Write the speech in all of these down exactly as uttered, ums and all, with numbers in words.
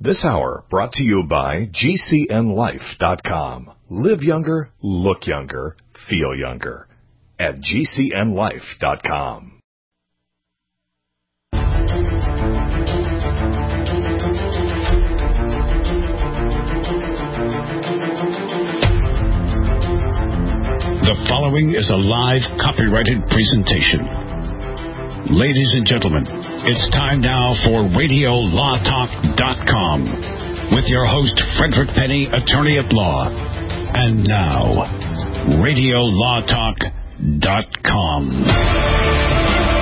This hour brought to you by G C N life dot com. Live younger, look younger, feel younger at G C N life dot com. The following is a live copyrighted presentation. Ladies and gentlemen, it's time now for radio law talk dot com with your host, Frederick Penny, attorney at law. And now, radio law talk dot com.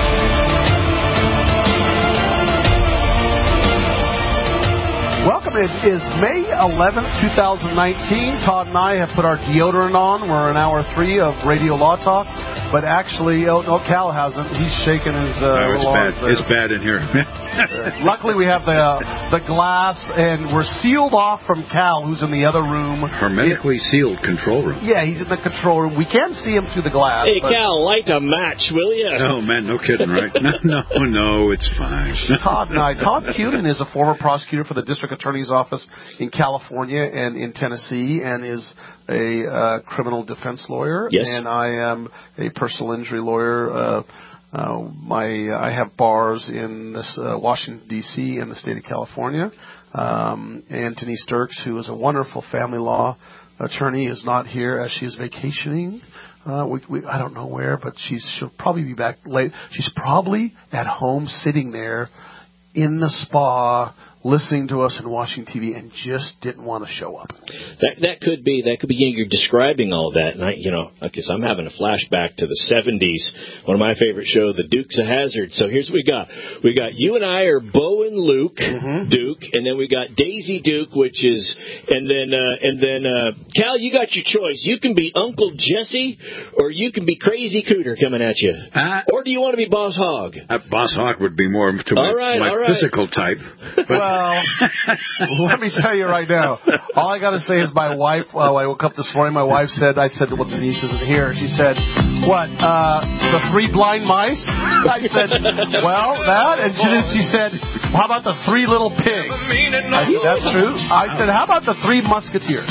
Welcome. It is May eleventh, twenty nineteen. Todd and I have put our deodorant on. We're in hour three of Radio Law Talk. But actually, oh, no, Cal hasn't. He's shaking his uh, no, it's bad. There. It's bad in here. uh, luckily, we have the uh, the glass, and we're sealed off from Cal, who's in the other room. Hermetically it, sealed control room. Yeah, he's in the control room. We can see him through the glass. Hey, Cal, light a match, will you? Oh, man, no kidding, right? No, no, no, it's fine. Todd and I. Todd Cuden is a former prosecutor for the District Attorney's Office in California and in Tennessee, and is a uh, criminal defense lawyer. Yes. And I am a personal injury lawyer. Uh, uh, my I have bars in this, uh, Washington, D C and the state of California. Um, and Denise Dirks, who is a wonderful family law attorney, is not here as she is vacationing. Uh, we, we, I don't know where, but she's, she'll probably be back late. She's probably at home sitting there in the spa listening to us and watching T V and just didn't want to show up. That that could be. That could be. You know, you're describing all that, and I, you know, I guess I'm having a flashback to the seventies. One of my favorite shows, The Dukes of Hazzard. So here's what we got. We got you and I are Bo and Luke mm-hmm. Duke, and then we got Daisy Duke, which is, and then uh, and then uh, Cal, you got your choice. You can be Uncle Jesse, or you can be Crazy Cooter coming at you, uh, or do you want to be Boss Hogg? Uh, Boss Hogg would be more to my, right, my right. physical type. But Well, let me tell you right now. All I got to say is my wife, uh, I woke up this morning, my wife said, I said, well, Denise isn't here. She said, what, uh, the three blind mice? I said, well, that. And she, she said, how about the three little pigs? I said, that's true. I said, how about the three musketeers?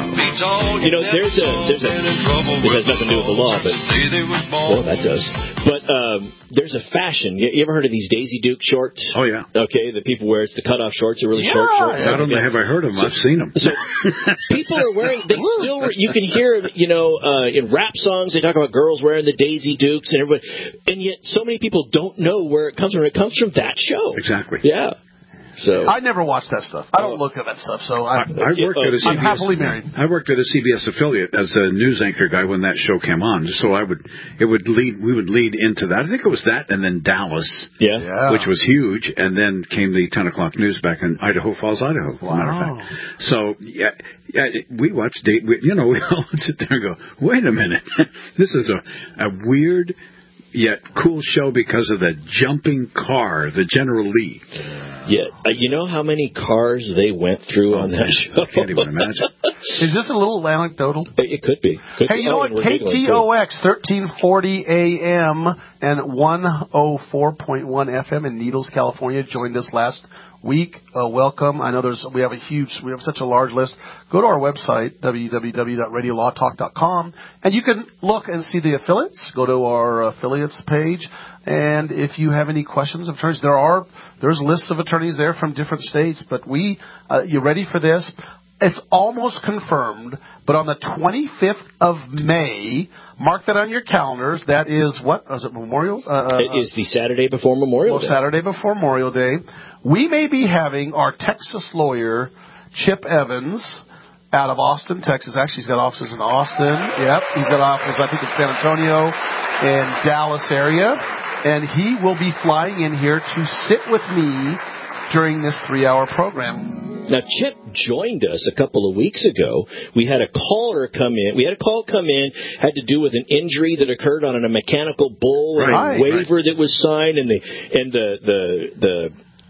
You know, there's a, there's a, this has nothing to do with the law, but, well, that does. But um, there's a fashion. You, you ever heard of these Daisy Duke shorts? Oh, yeah. Okay, the people wear, it's the cutoff shorts, are really yeah, short shorts. I don't know, have I heard of them? So, I've seen them. So people are wearing, they still, you can hear, you know, uh, in rap songs, they talk about girls wearing the Daisy Dukes and everybody, and yet so many people don't know where it comes from. It comes from that show. Exactly. Yeah. So I never watch that stuff. I don't look at that stuff. So I, I, I worked uh, at a C B S. I'm happily married. I worked at a C B S affiliate as a news anchor guy when that show came on. So I would, it would lead, we would lead into that. I think it was that, and then Dallas, yeah, yeah. which was huge, and then came the ten o'clock news back in Idaho Falls, Idaho. As a matter of fact. So yeah, yeah, we watched date. You know, we all would sit there and go, "Wait a minute, this is a a weird." Yet cool show because of the jumping car, the General Lee. Yeah, uh, you know how many cars they went through oh, on that show? I can't even imagine. Is this a little anecdotal? It could be. Could hey, be. you know oh, what? K T O X, thirteen forty A M and one oh four point one F M in Needles, California, joined us last week. Uh, welcome. I know there's we have a huge, we have such a large list. Go to our website, w w w dot radio law talk dot com, and you can look and see the affiliates. Go to our affiliates page, and if you have any questions of attorneys, there are there's lists of attorneys there from different states. But we, uh, you ready for this? It's almost confirmed, but on the twenty-fifth of May, mark that on your calendars. That is, what? Is it Memorial? Uh, it is the Saturday before Memorial well, Day. Saturday before Memorial Day. We may be having our Texas lawyer, Chip Evans, out of Austin, Texas. Actually, he's got offices in Austin. Yep, he's got offices, I think, in San Antonio and Dallas area. And he will be flying in here to sit with me during this three-hour program. Now, Chip joined us a couple of weeks ago. We had a caller come in. We had a call come in, had to do with an injury that occurred on a mechanical bull and right, a waiver right. that was signed, and the and the the the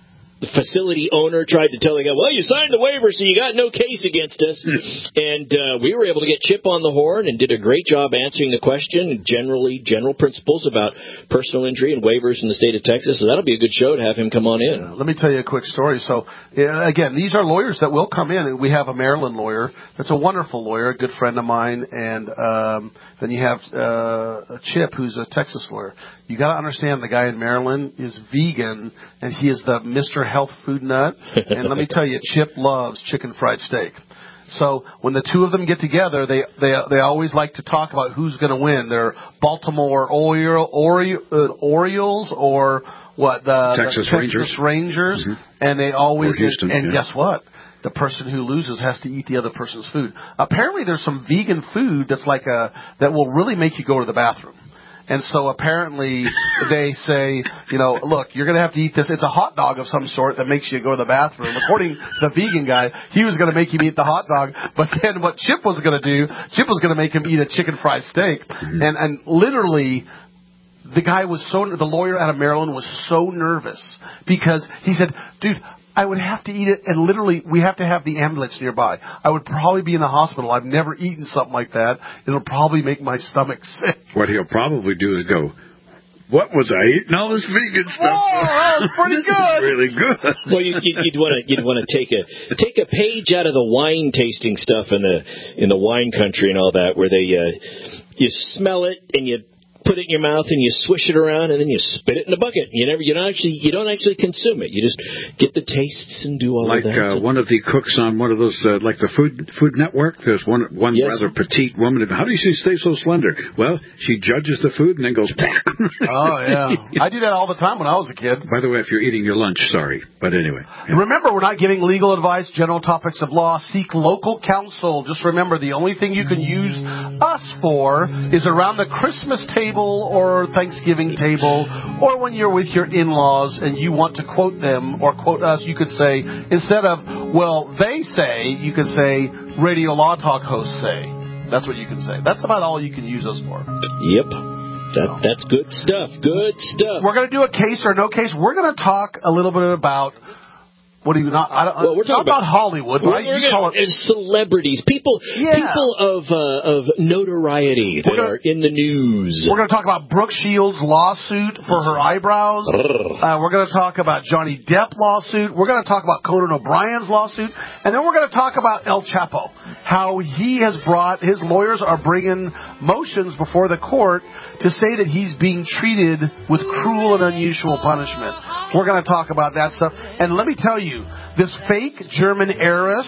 the facility owner tried to tell the guy, well, you signed the waiver, so you got no case against us. And uh, we were able to get Chip on the horn and did a great job answering the question, generally general principles about personal injury and waivers in the state of Texas. So that'll be a good show to have him come on in. Yeah, let me tell you a quick story. So, yeah, again, these are lawyers that will come in. And we have a Maryland lawyer that's a wonderful lawyer, a good friend of mine. And um, then you have uh, Chip, who's a Texas lawyer. You got to understand the guy in Maryland is vegan, and he is the Mister Health Food Nut. And let me tell you, Chip loves chicken fried steak. So when the two of them get together, they they they always like to talk about who's going to win. They're Baltimore Oriole, Ori, uh, Orioles or what? The Texas the Rangers. Texas Rangers, Mm-hmm. and they always Or Houston, and, and yeah. guess what? The person who loses has to eat the other person's food. Apparently, there's some vegan food that's like a that will really make you go to the bathroom. And so apparently they say, you know, look, you're going to have to eat this. It's a hot dog of some sort that makes you go to the bathroom. According to the vegan guy, he was going to make him eat the hot dog. But then what Chip was going to do, Chip was going to make him eat a chicken fried steak. Mm-hmm. And, and literally, the guy was so, the lawyer out of Maryland was so nervous because he said, dude, I would have to eat it, and literally, we have to have the ambulance nearby. I would probably be in the hospital. I've never eaten something like that. It'll probably make my stomach sick. What he'll probably do is go, what was I eating all this vegan stuff oh, for? That was pretty this good. Is really good. Well, you, you, you'd want to you'd want to take a take a page out of the wine tasting stuff in the in the wine country and all that, where they uh, you smell it and you put it in your mouth and you swish it around and then you spit it in a bucket. You never, you don't actually, you don't actually consume it. You just get the tastes and do all like, of that. Like uh, one of the cooks on one of those, uh, like the Food Food Network. There's one one yes. rather petite woman. How do you stay so slender? Well, she judges the food and then goes back. Oh yeah, I do that all the time when I was a kid. By the way, if you're eating your lunch, sorry, but anyway. Yeah. Remember, we're not giving legal advice, general topics of law. Seek local counsel. Just remember, the only thing you can use us for is around the Christmas table or Thanksgiving table, or when you're with your in-laws and you want to quote them or quote us, you could say, instead of, well, they say, you could say, Radio Law Talk hosts say. That's what you can say. That's about all you can use us for. Yep. That, that's good stuff. Good stuff. We're going to do a case or no case. We're going to talk a little bit about... What do you not? I don't, well, we're talking not about, about Hollywood, right? We're you call it celebrities, people, yeah. people of uh, of notoriety that gonna, are in the news. We're going to talk about Brooke Shields' lawsuit for her eyebrows. uh, we're going to talk about Johnny Depp lawsuit. We're going to talk about Conan O'Brien's lawsuit, and then we're going to talk about El Chapo, how he has brought his lawyers are bringing motions before the court to say that he's being treated with cruel and unusual punishment. We're going to talk about that stuff, and let me tell you. This fake German heiress,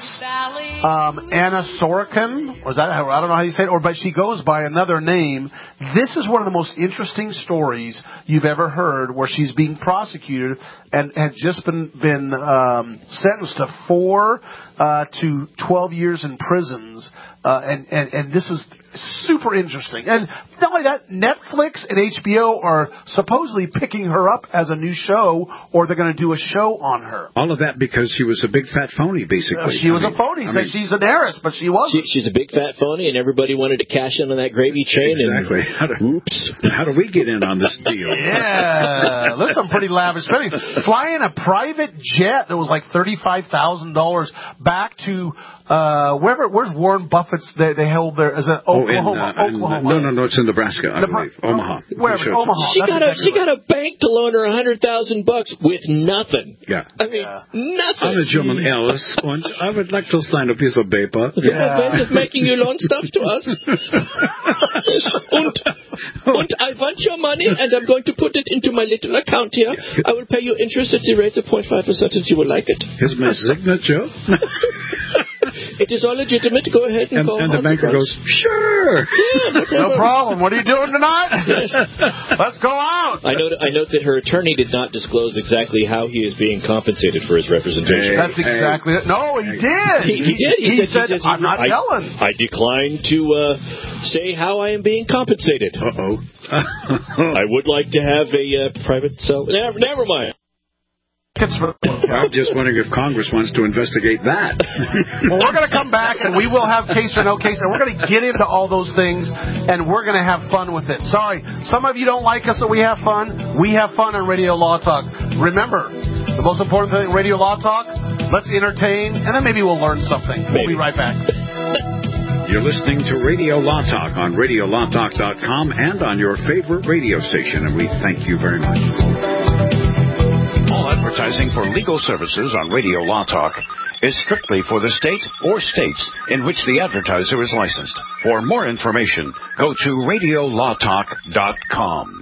um, Anna Sorokin, was that? I don't know how you say it, or but she goes by another name. This is one of the most interesting stories you've ever heard, where she's being prosecuted and had just been been um, sentenced to four uh, to twelve years in prisons, uh, and, and and this is super interesting. And not only that, Netflix and H B O are supposedly picking her up as a new show, or they're going to do a show on her. All of that because she was a big fat phony, basically. Uh, she was I mean, a phony. I Said mean, she's an heiress, but she wasn't. She, she's a big fat phony, and everybody wanted to cash in on that gravy train. Exactly. And, how, do, oops. how do we get in on this deal? Yeah, there's some pretty lavish spending. Flying a private jet that was like thirty-five thousand dollars back to uh, wherever. Where's Warren Buffett's? They, they held their is it Oklahoma? Oh, in, uh, Oklahoma. In, no, no, no. It's in Nebraska, I Nebra- believe. Omaha. Wherever, Sure. Omaha. She That's got a exactly she right. got a bank to loan her a hundred thousand bucks with nothing. Yeah. I mean, Yeah. nothing. I'm a German Alice, and I would like to sign a piece of paper. The purpose of making you loan stuff to us. and, and I want your money, and I'm going to put it into my little account here. I will pay you interest at the rate of zero point five percent, and you will like it. Here's my signature. It is all legitimate. Go ahead and, And, go and the on banker to goes, sure. Yeah, whatever. No problem. What are you doing tonight? Let's go out. I note, I note that her attorney did not disclose exactly how he is being compensated for his representation. Hey, That's exactly it. No, he did. He, he did. He, He said, said, he says, I'm not I, telling. I decline to uh, say how I am being compensated. Uh-oh. I would like to have a uh, private cell. Never, never mind. I'm just wondering if Congress wants to investigate that. Well, we're going to come back, and we will have case or no case, and we're going to get into all those things, and we're going to have fun with it. Sorry, some of you don't like us, but we have fun. We have fun on Radio Law Talk. Remember, The most important thing, Radio Law Talk, let's entertain, and then maybe we'll learn something. Maybe. We'll be right back. You're listening to Radio Law Talk on radio law talk dot com and on your favorite radio station, and we thank you very much. All advertising for legal services on Radio Law Talk is strictly for the state or states in which the advertiser is licensed. For more information, go to radio law talk dot com.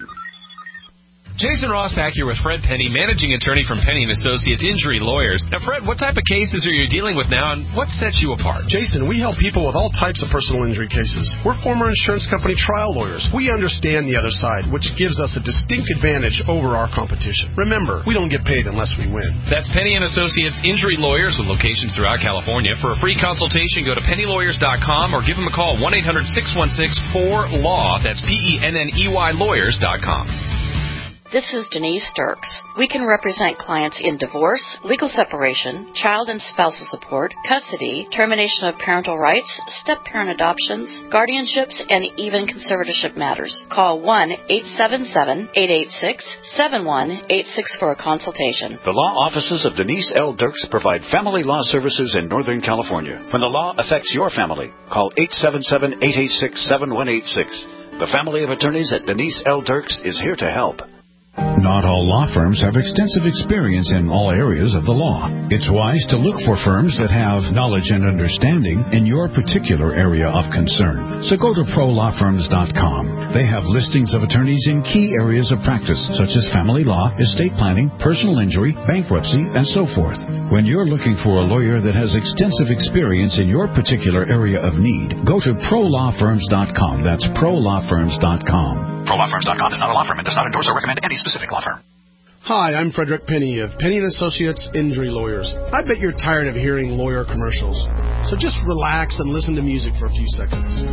Jason Rossback here with Fred Penny, managing attorney from Penny and Associates Injury Lawyers. Now, Fred, what type of cases are you dealing with now, and what sets you apart? Jason, we help people with all types of personal injury cases. We're former insurance company trial lawyers. We understand the other side, which gives us a distinct advantage over our competition. Remember, we don't get paid unless we win. That's Penny and Associates Injury Lawyers with locations throughout California. For a free consultation, go to penny lawyers dot com or give them a call, one eight hundred six one six four law. That's P E N N E Y lawyers dot com. This is Denise Dirks. We can represent clients in divorce, legal separation, child and spousal support, custody, termination of parental rights, step-parent adoptions, guardianships, and even conservatorship matters. Call one eight seven seven, eight eight six, seven one eight six for a consultation. The law offices of Denise L. Dirks provide family law services in Northern California. When the law affects your family, call eight seven seven, eight eight six, seven one eight six. The family of attorneys at Denise L. Dirks is here to help. Not all law firms have extensive experience in all areas of the law. It's wise to look for firms that have knowledge and understanding in your particular area of concern. So go to pro law firms dot com. They have listings of attorneys in key areas of practice, such as family law, estate planning, personal injury, bankruptcy, and so forth. When you're looking for a lawyer that has extensive experience in your particular area of need, go to pro law firms dot com. That's pro law firms dot com. pro law firms dot com is not a law firm and does not endorse or recommend any specific law firm. Hi, I'm Frederick Penny of Penny and Associates Injury Lawyers. I bet you're tired of hearing lawyer commercials. So just relax and listen to music for a few seconds.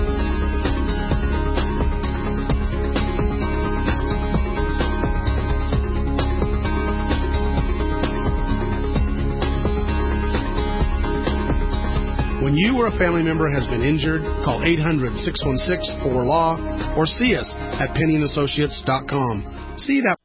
When you or a family member has been injured, call eight hundred, six one six, four law or see us at penny and associates dot com. See that.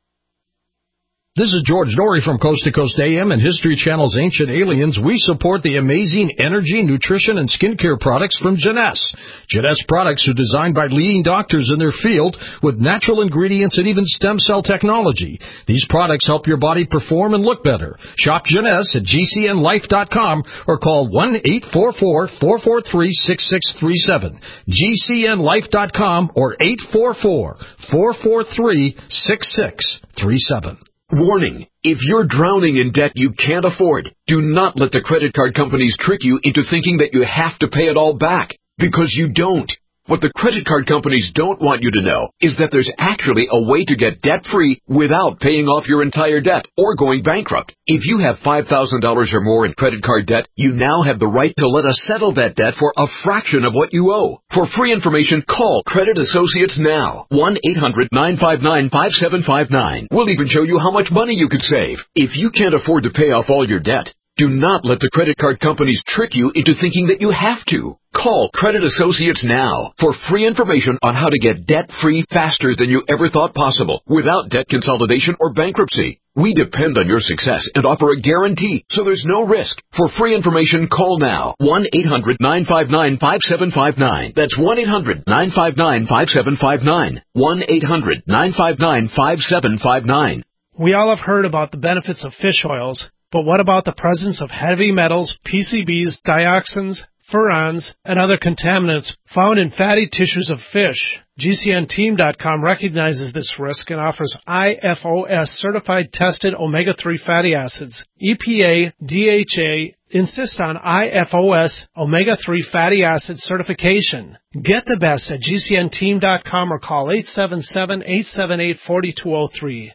This is George Norrie from Coast to Coast A M and History Channel's Ancient Aliens. We support the amazing energy, nutrition, and skincare products from Jeunesse. Jeunesse products are designed by leading doctors in their field with natural ingredients and even stem cell technology. These products help your body perform and look better. Shop Jeunesse at G C N life dot com or call one eight four four, four four three, six six three seven. G C N life dot com or eight four four, four four three, six six three seven. Warning. If you're drowning in debt you can't afford, do not let the credit card companies trick you into thinking that you have to pay it all back, because you don't. What the credit card companies don't want you to know is that there's actually a way to get debt-free without paying off your entire debt or going bankrupt. If you have five thousand dollars or more in credit card debt, you now have the right to let us settle that debt for a fraction of what you owe. For free information, call Credit Associates now. one eight hundred, nine five nine, five seven five nine. We'll even show you how much money you could save. If you can't afford to pay off all your debt, do not let the credit card companies trick you into thinking that you have to. Call Credit Associates now for free information on how to get debt-free faster than you ever thought possible without debt consolidation or bankruptcy. We depend on your success and offer a guarantee, so there's no risk. For free information, call now. one eight hundred, nine five nine, five seven five nine. That's one eight hundred, nine five nine, five seven five nine. one eight hundred, nine five nine, five seven five nine. We all have heard about the benefits of fish oils, but what about the presence of heavy metals, P C Bs, dioxins, furans, and other contaminants found in fatty tissues of fish? G C N team dot com recognizes this risk and offers I F O S certified tested omega three fatty acids. E P A, D H A insist on I F O S omega three fatty acid certification. Get the best at G C N team dot com or call eight seven seven, eight seven eight, four two zero three.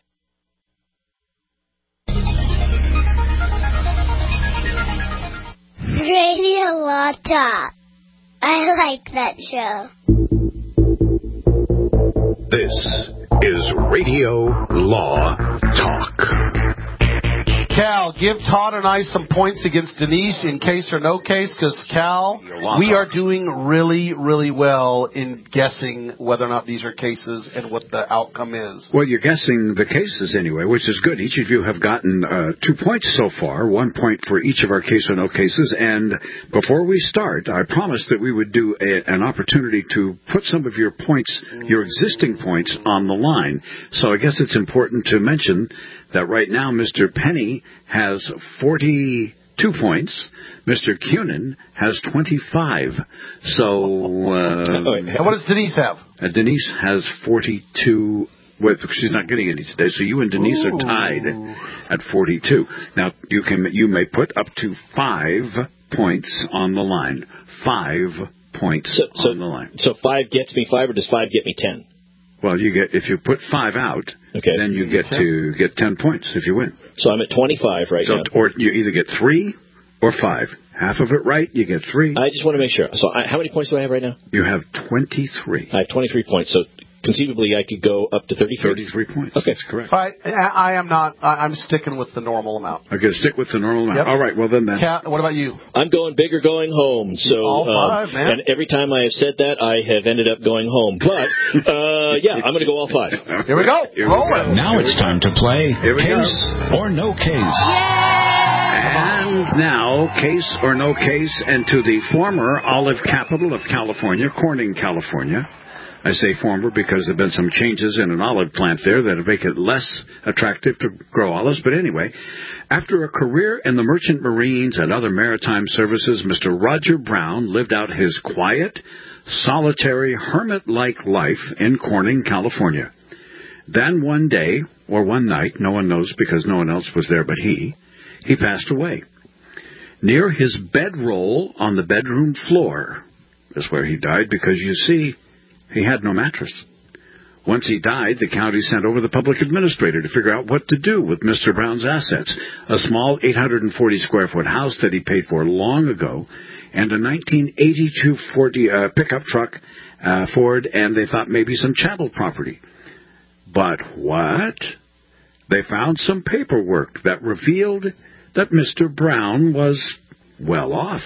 Radio Law Talk. I like that show. This is Radio Law Talk. Cal, give Todd and I some points against Denise in case or no case, because, Cal, we are doing really, really well in guessing whether or not these are cases and what the outcome is. Well, you're guessing the cases anyway, which is good. Each of you have gotten uh, two points so far, one point for each of our case or no cases. And before we start, I promised that we would do a, an opportunity to put some of your points, your existing points, on the line. So I guess it's important to mention that right now Mister Penny has forty-two points. Mister Cunin has twenty-five. So, uh... And what does Denise have? Uh, Denise has forty-two. With, she's not getting any today, so you and Denise Ooh. are tied at forty-two. Now, you can you may put up to five points on the line. Five points so, so, on the line. So five gets me five, or does five get me ten? Well, you get if you put five out, okay. then you get to get ten points if you win. So I'm at twenty-five right so, now. Or you either get three or five. Half of it right, you get three. I just want to make sure. So I, how many points do I have right now? You have twenty-three. I have twenty-three points. So conceivably, I could go up to thirty-three. thirty-three points. Okay, that's correct. I, I am not. I, I'm sticking with the normal amount. Okay, stick with the normal amount. Yep. All right. Well, then, then. Kat, what about you? I'm going big or going home. So all five, um, man. And every time I have said that, I have ended up going home. But uh, yeah, I'm going to go all five. Here we go. Here Roll we it. go. Now Here it's we time go. to play Here we Case go. or No Case. And now, case or no case, and to the former olive capital of California, Corning, California. I say former because there have been some changes in an olive plant there that make it less attractive to grow olives. But anyway, after a career in the merchant marines and other maritime services, Mister Roger Brown lived out his quiet, solitary, hermit-like life in Corning, California. Then one day, or one night, no one knows because no one else was there but he, he passed away. Near his bedroll on the bedroom floor is where he died because, you see, he had no mattress. Once he died, the county sent over the public administrator to figure out what to do with Mister Brown's assets, a small eight hundred forty square foot house that he paid for long ago, and a nineteen eighty-two Ford, uh, pickup truck, uh, Ford, and they thought maybe some chattel property. But what? They found some paperwork that revealed that Mister Brown was well off.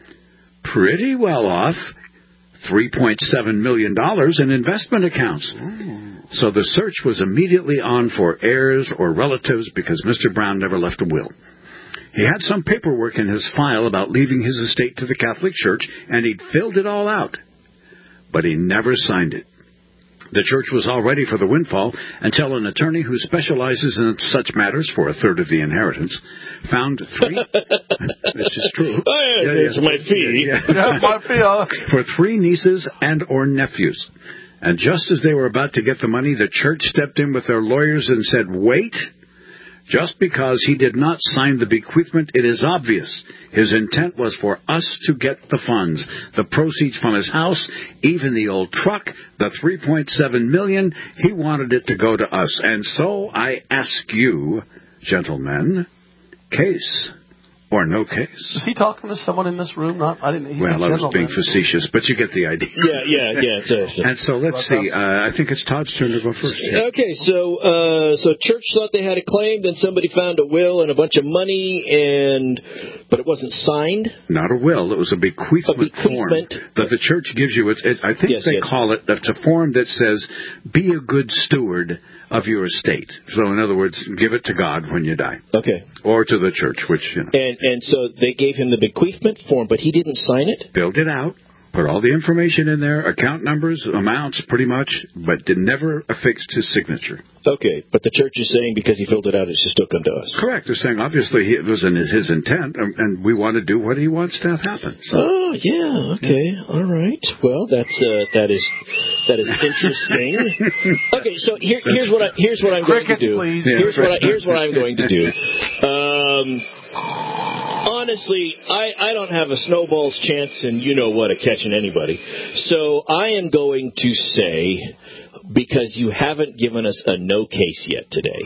Pretty well off. three point seven million dollars in investment accounts. Ooh. So the search was immediately on for heirs or relatives because Mister Brown never left a will. He had some paperwork in his file about leaving his estate to the Catholic Church, and he'd filled it all out. But he never signed it. The church was all ready for the windfall until an attorney who specializes in such matters for a third of the inheritance found three... This is true. Oh, yeah, yeah, it's yeah. my fee. Yeah, Yeah, my fee. For three nieces and or nephews. And just as they were about to get the money, the church stepped in with their lawyers and said, wait, just because he did not sign the bequeathment, it is obvious. His intent was for us to get the funds, the proceeds from his house, even the old truck, the three point seven million dollars. He wanted it to go to us. And so I ask you, gentlemen, case or no case? Is he talking to someone in this room? Not, I didn't. He's Well, I was being gentleman. facetious, but you get the idea. Yeah, yeah, yeah. It's a, it's a, And so let's see. Uh, I think it's Todd's turn to go first. Yeah. Okay, so uh, so church thought they had a claim, then somebody found a will and a bunch of money, and but it wasn't signed. Not a will. It was a bequeathment, A bequeathment. form that the church gives you. It, it, I think Yes, they yes. call it, it's a form that says, be a good steward of your estate. So in other words, give it to God when you die. Okay. Or to the church, which, you know. And and so they gave him the bequeathment form, but he didn't sign it? Filled it out. Put all the information in there, account numbers, amounts, pretty much, but did never affixed his signature. Okay, but the church is saying because he filled it out, it should still come to us. Correct. They're saying obviously he, it was in his intent, and, and we want to do what he wants to have happen. So. Oh yeah, okay, all right. Well, that's uh, that is that is interesting. Okay, so here, here's what I here's what I'm going Crickets, to do. please. Here's what I, here's what I'm going to do. Um, honestly, I, I don't have a snowball's chance, and you know what, of catching anybody. So I am going to say, because you haven't given us a no case yet today,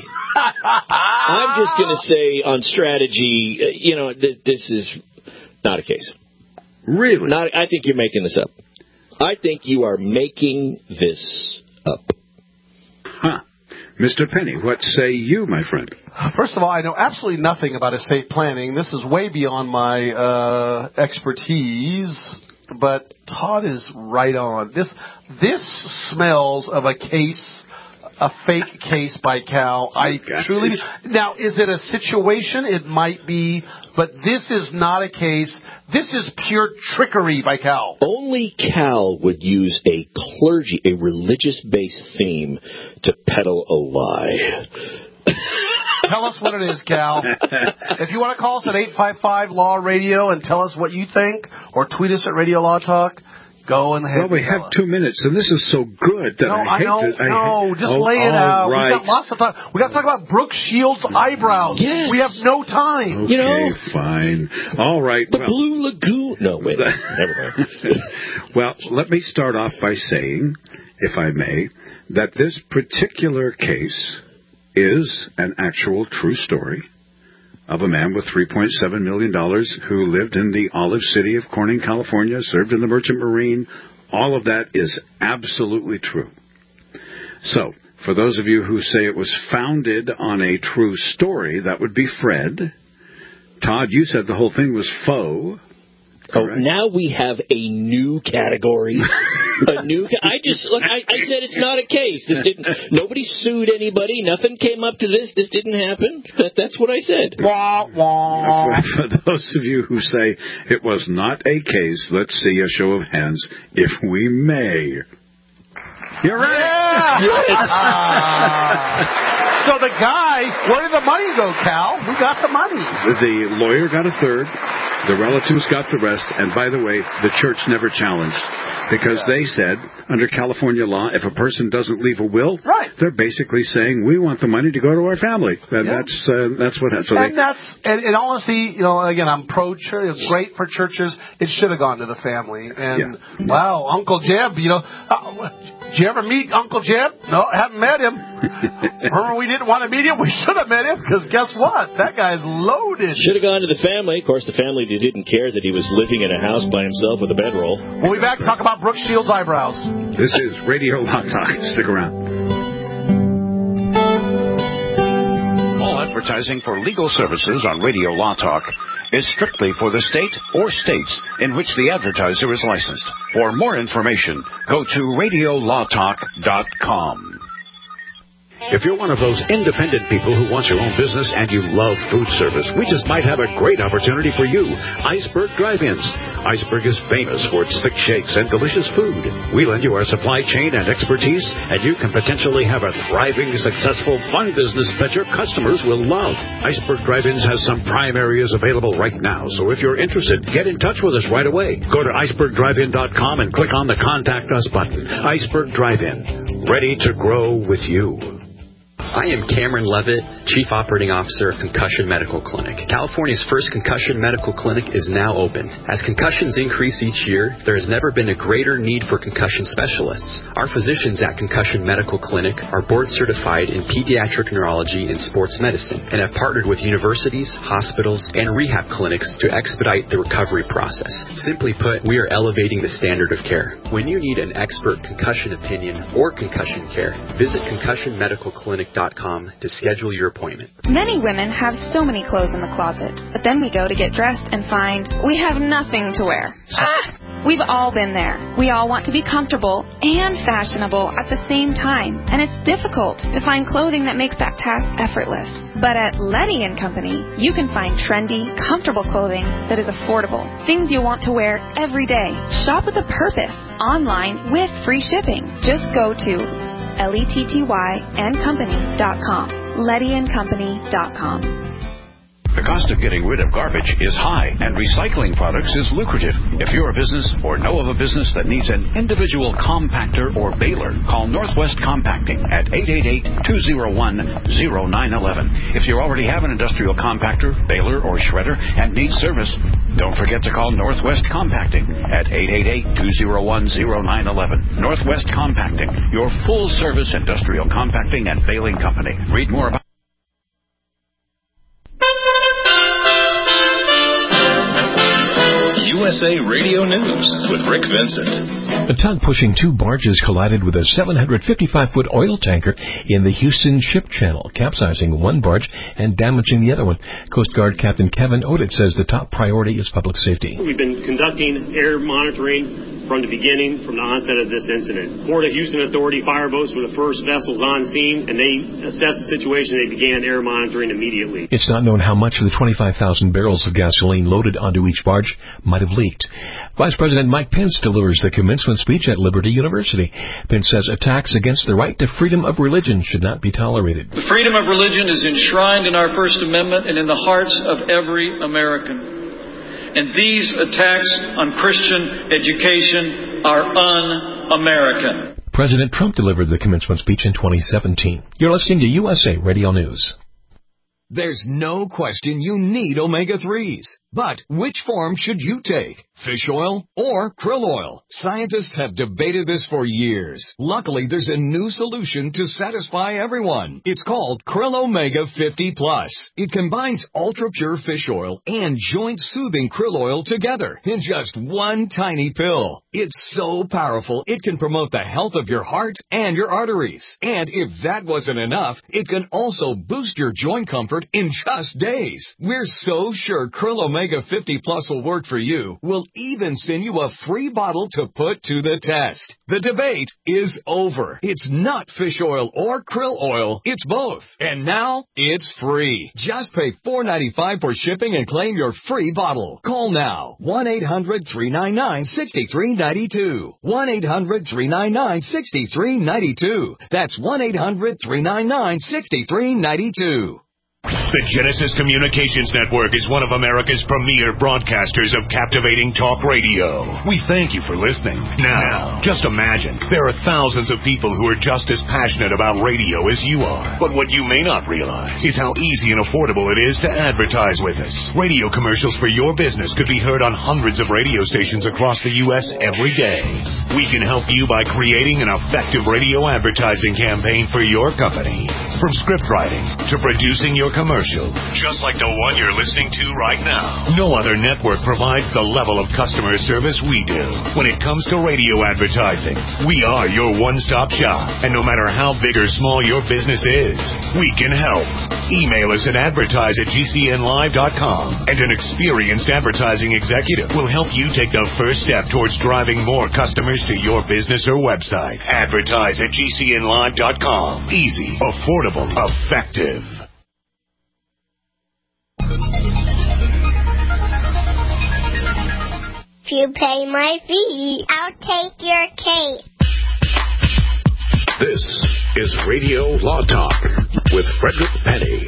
I'm just going to say on strategy, uh, you know, th- this is not a case. Really? Not. I think you're making this up. I think you are making this up. Huh. Mister Penny, what say you, my friend? First of all, I know absolutely nothing about estate planning. This is way beyond my uh, expertise. But Todd is right on. This this smells of a case, a fake case by Cal. I Got truly. this. Now, is it a situation? It might be, but this is not a case. This is pure trickery by Cal. Only Cal would use a clergy, a religious-based theme to peddle a lie. Tell us what it is, Cal. If you want to call us at eight five five Law Radio and tell us what you think, or tweet us at Radio Law Talk, go and Well, we have two minutes, and this is so good that no, I hate know, to... I no, hate, just oh, lay it out. Right. We've got lots of time. We've got to talk about Brooke Shields' eyebrows. Yes. We have no time. Okay, You know? fine. All right. The well, Blue Lagoon. No, wait. Never mind. Well, let me start off by saying, if I may, that this particular case is an actual true story of a man with three point seven million dollars who lived in the Olive City of Corning, California, served in the Merchant Marine. All of that is absolutely true. So, for those of you who say it was founded on a true story, that would be Fred. Todd, you said the whole thing was faux. Oh, now we have a new category. A new. Ca- I just look. I, I said it's not a case. This didn't. Nobody sued anybody. Nothing came up to this. This didn't happen. That, that's what I said. Wah, wah. For, for those of you who say it was not a case, let's see a show of hands, if we may. You're right. Yeah. Ah. So the guy, where did the money go, Cal? Who got the money? The lawyer got a third. The relatives got the rest. And by the way, the church never challenged. Because they said, under California law, if a person doesn't leave a will, right. they're basically saying, we want the money to go to our family. And Yeah. that's uh, that's what happened. So And they, that's, and, and honestly, you know, again, I'm pro-church. It's great for churches. It should have gone to the family. And, wow, Uncle Jeb, you know, uh, did you ever meet Uncle Jeb? No, I haven't met him. Remember we didn't want to meet him? We should have met him, because guess what? That guy's loaded. Should have gone to the family. Of course, the family didn't care that he was living in a house by himself with a bedroll. We'll be back to talk about Brooke Shields' eyebrows. This is Radio Law Talk. Stick around. All advertising for legal services on Radio Law Talk is strictly for the state or states in which the advertiser is licensed. For more information, go to radio law talk dot com. If you're one of those independent people who wants your own business and you love food service, we just might have a great opportunity for you. Iceberg Drive-Ins. Iceberg is famous for its thick shakes and delicious food. We lend you our supply chain and expertise, and you can potentially have a thriving, successful, fun business that your customers will love. Iceberg Drive-Ins has some prime areas available right now, so if you're interested, get in touch with us right away. Go to iceberg drive in dot com and click on the Contact Us button. Iceberg Drive-In. Ready to grow with you. I am Cameron Levitt, Chief Operating Officer of Concussion Medical Clinic. California's first concussion medical clinic is now open. As concussions increase each year, there has never been a greater need for concussion specialists. Our physicians at Concussion Medical Clinic are board certified in pediatric neurology and sports medicine and have partnered with universities, hospitals, and rehab clinics to expedite the recovery process. Simply put, we are elevating the standard of care. When you need an expert concussion opinion or concussion care, visit concussion medical clinic dot com to schedule your appointment. Many women have so many clothes in the closet, but then we go to get dressed and find we have nothing to wear. Ah! We've all been there. We all want to be comfortable and fashionable at the same time, and it's difficult to find clothing that makes that task effortless. But at Letty and Company, you can find trendy, comfortable clothing that is affordable. Things you want to wear every day. Shop with a purpose, online with free shipping. Just go to L E T T Y and company dot com. Letty and company dot com. The cost of getting rid of garbage is high, and recycling products is lucrative. If you're a business or know of a business that needs an individual compactor or baler, call Northwest Compacting at eight eight eight, two oh one, oh nine one one. If you already have an industrial compactor, baler, or shredder and need service, don't forget to call Northwest Compacting at eight eight eight, two oh one, oh nine one one. Northwest Compacting, your full-service industrial compacting and baling company. Read more about U S A Radio News with Rick Vincent. A tug pushing two barges collided with a seven hundred fifty-five foot oil tanker in the Houston Ship Channel, capsizing one barge and damaging the other one. Coast Guard Captain Kevin Odit says the top priority is public safety. We've been conducting air monitoring from the beginning, from the onset of this incident. Port of Houston Authority fireboats were the first vessels on scene, and they assessed the situation. They began air monitoring immediately. It's not known how much of the twenty-five thousand barrels of gasoline loaded onto each barge might have leaked. Vice President Mike Pence delivers the commencement speech at Liberty University. Pence says attacks against the right to freedom of religion should not be tolerated. The freedom of religion is enshrined in our First Amendment and in the hearts of every American. And these attacks on Christian education are un-American. President Trump delivered the commencement speech in twenty seventeen. You're listening to U S A Radio News. There's no question you need omega threes. But which form should you take? Fish oil or krill oil? Scientists have debated this for years. Luckily, there's a new solution to satisfy everyone. It's called Krill Omega fifty plus. It combines ultra-pure fish oil and joint-soothing krill oil together in just one tiny pill. It's so powerful, it can promote the health of your heart and your arteries. And if that wasn't enough, it can also boost your joint comfort in just days. We're so sure Krill Omega fifty plus will work for you. We'll even send you a free bottle to put to the test. The debate is over. It's not fish oil or krill oil. It's both. And now it's free. Just pay four dollars and ninety-five cents for shipping and claim your free bottle. Call now. one eight hundred three nine nine six three nine two. one eight hundred three nine nine six three nine two. That's one eight hundred three nine nine six three nine two. The Genesis Communications Network is one of America's premier broadcasters of captivating talk radio. We thank you for listening. Now, just imagine, there are thousands of people who are just as passionate about radio as you are. But what you may not realize is how easy and affordable it is to advertise with us. Radio commercials for your business could be heard on hundreds of radio stations across the U S every day. We can help you by creating an effective radio advertising campaign for your company. From script writing to producing your commercial, just like the one you're listening to right now. No other network provides the level of customer service we do. When it comes to radio advertising, we are your one-stop shop. And no matter how big or small your business is, we can help. Email us at advertise at G C N live dot com, and an experienced advertising executive will help you take the first step towards driving more customers to your business or website. Advertise at G C N live dot com. Easy, affordable, effective. If you pay my fee, I'll take your cake. This is Radio Law Talk with Frederick Penny.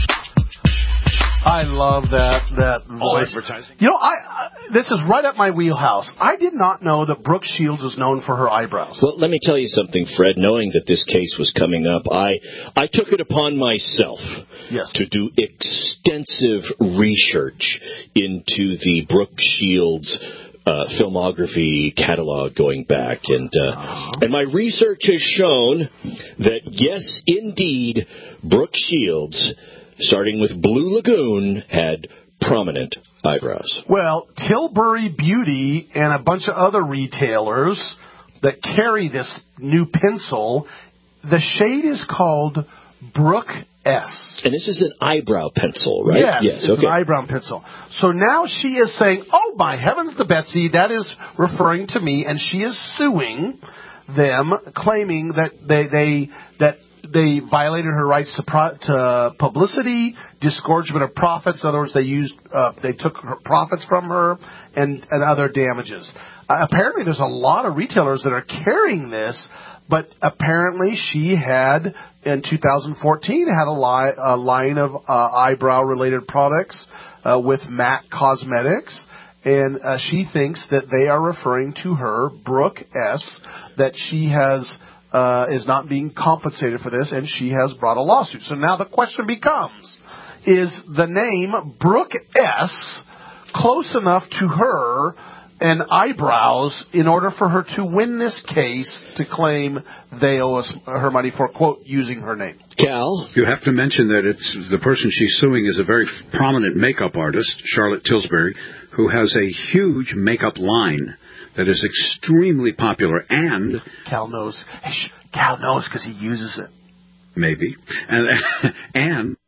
I love that that voice. Oh, advertising. You know, I, I this is right up my wheelhouse. I did not know that Brooke Shields is known for her eyebrows. Well, let me tell you something, Fred. Knowing that this case was coming up, I I took it upon myself yes. to do extensive research into the Brooke Shields Uh, filmography catalog going back, and uh, and my research has shown that yes, indeed, Brooke Shields, starting with Blue Lagoon, had prominent eyebrows. Well, Tilbury Beauty and a bunch of other retailers that carry this new pencil, the shade is called Brooke S. And this is an eyebrow pencil, right? Yes, yes it's okay. an eyebrow pencil. So now she is saying, oh, my heavens to Betsy, that is referring to me, and she is suing them, claiming that they they that they violated her rights to pro- to publicity, disgorgement of profits. In other words, they used uh, they took her profits from her, and, and other damages. Uh, apparently, there's a lot of retailers that are carrying this, but apparently she had, in two thousand fourteen, had a, li- a line of uh, eyebrow-related products uh, with MAC Cosmetics, and uh, she thinks that they are referring to her, Brooke S., that she has uh, is not being compensated for this, and she has brought a lawsuit. So now the question becomes, is the name Brooke S. close enough to her and eyebrows in order for her to win this case to claim they owe us her money for, quote, using her name. Cal? You have to mention that it's the person she's suing is a very prominent makeup artist, Charlotte Tilbury, who has a huge makeup line that is extremely popular, and... Cal knows. Hey, sh- Cal knows because he uses it. Maybe. And, and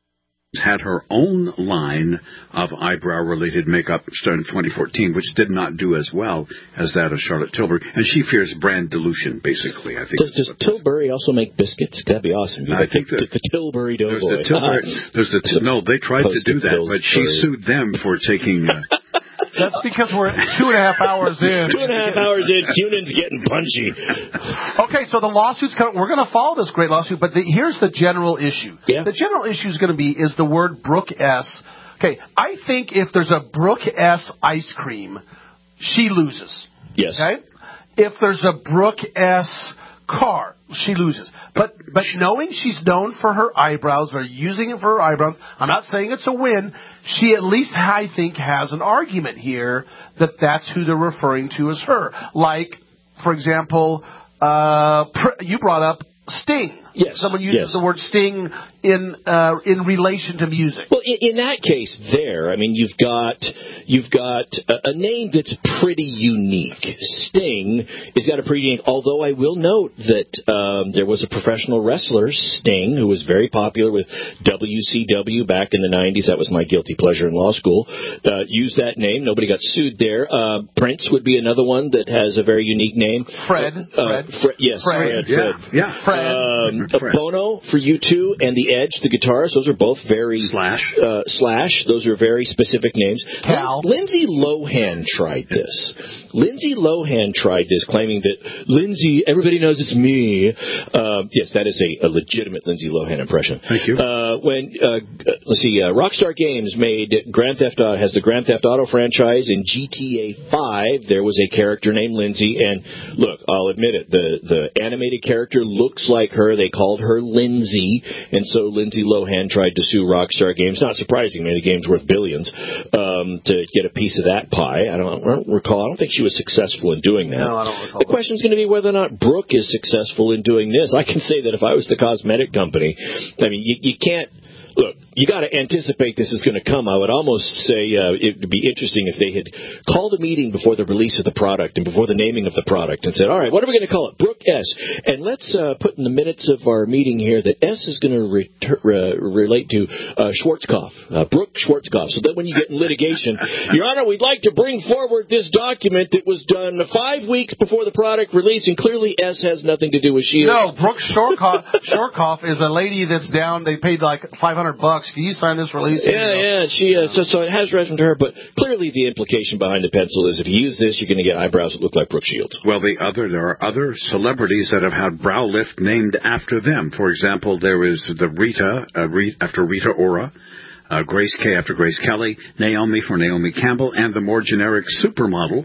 had her own line of eyebrow-related makeup starting in twenty fourteen, which did not do as well as that of Charlotte Tilbury. And she fears brand dilution, basically, I think. Does, does Tilbury also make biscuits? That'd be awesome. I like think the, that the Tilbury Doughboy. There's the Tilbury, there's the, no, they tried to do that, but she sued them for taking... Uh, That's because we're two and a half hours in. Two and a half hours in, Cunan's getting punchy. Okay, so the lawsuit's coming. We're going to follow this great lawsuit, but the, here's the general issue. Yeah. The general issue is going to be is the word Brooke S. Okay, I think if there's a Brooke S. ice cream, she loses. Yes. Okay? If there's a Brooke S. car, she loses. But but knowing she's known for her eyebrows, or using it for her eyebrows, I'm not saying it's a win. She at least, I think, has an argument here that that's who they're referring to as her. Like, for example, uh, pr- you brought up Sting. Yes. Someone uses yes. the word Sting in uh, in relation to music. Well, in, in that case, there, I mean, you've got you've got a, a name that's pretty unique. Sting has got a pretty unique. Although I will note that um, there was a professional wrestler, Sting, who was very popular with W C W back in the nineties. That was my guilty pleasure in law school. Uh, used that name. Nobody got sued there. Uh, Prince would be another one that has a very unique name. Fred. Uh, Fred. Fred. Yes. Fred. Fred. Fred. Yeah. yeah. Fred. Um, Bono for U two and The Edge, the guitars, those are both very... Slash. Uh, Slash, those are very specific names. Cal. Lindsay Lohan tried this. Lindsay Lohan tried this, claiming that, Lindsay, everybody knows it's me. Uh, yes, that is a, a legitimate Lindsay Lohan impression. Thank you. Uh, when, uh, let's see, uh, Rockstar Games made Grand Theft Auto, has the Grand Theft Auto franchise. In G T A five, there was a character named Lindsay, and look, I'll admit it, the, the animated character looks like her. They called her Lindsay, and so Lindsay Lohan tried to sue Rockstar Games. Not surprisingly, the game's worth billions, um, to get a piece of that pie. I don't, I don't recall. I don't think she was successful in doing that. No, I don't recall. The question's going to be whether or not Brooke is successful in doing this. I can say that if I was the cosmetic company, I mean, you, you can't. Look, you got to anticipate this is going to come. I would almost say uh, it would be interesting if they had called a meeting before the release of the product and before the naming of the product and said, all right, what are we going to call it? Brooke S. And let's uh, put in the minutes of our meeting here that S is going to retur- uh, relate to uh, Schwarzkopf, uh, Brooke Schwarzkopf, so that when you get in litigation, Your Honor, we'd like to bring forward this document that was done five weeks before the product release, and clearly S has nothing to do with Shields. No, Brooke Schwarzkopf, Schwarzkopf is a lady that's down. They paid like five hundred bucks. Can you sign this release? Yeah, yeah. She uh, so so it has reference to her, but clearly the implication behind the pencil is if you use this, you're going to get eyebrows that look like Brooke Shields. Well, the other there are other celebrities that have had brow lift named after them. For example, there is the Rita uh, Re- after Rita Ora, uh, Grace K after Grace Kelly, Naomi for Naomi Campbell, and the more generic supermodel.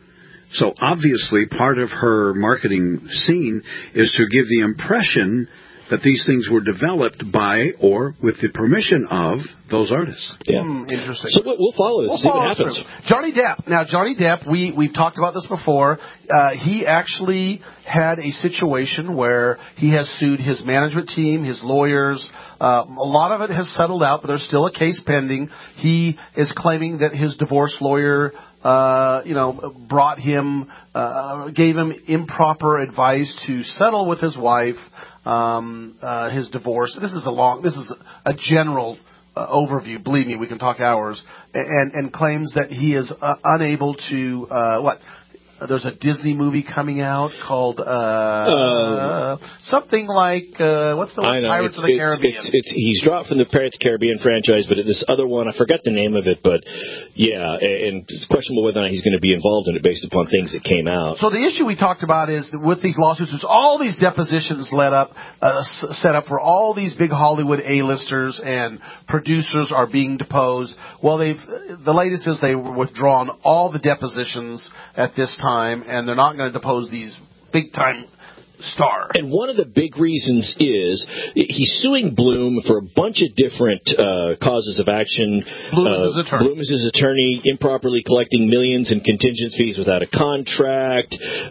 So obviously, part of her marketing scene is to give the impression that these things were developed by or with the permission of those artists. Yeah. Hmm, interesting. So we'll, we'll follow this, we'll see follow what happens. Through. Johnny Depp. Now, Johnny Depp, we, we've talked about this before. Uh, he actually had a situation where he has sued his management team, his lawyers. Uh, a lot of it has settled out, but there's still a case pending. He is claiming that his divorce lawyer Uh, you know, brought him, uh, gave him improper advice to settle with his wife, um, uh, his divorce. This is a long, this is a general uh, overview. Believe me, we can talk hours. And, and claims that he is uh, unable to, uh, what? There's a Disney movie coming out called uh, uh, something like uh, what's the one? I know, Pirates it's, of the it's, Caribbean. It's, it's, he's dropped from the Pirates of the Caribbean franchise, but this other one, I forgot the name of it, but yeah, and it's questionable whether or not he's going to be involved in it based upon things that came out. So the issue we talked about is that with these lawsuits, there's all these depositions led up, uh, set up where all these big Hollywood A-listers and producers are being deposed. Well, they've the latest is they've withdrawn all the depositions at this time, and they're not going to depose these big-time star. And one of the big reasons is he's suing Bloom for a bunch of different uh, causes of action. Bloom uh, is his attorney. Bloom is his attorney, improperly collecting millions in contingent fees without a contract,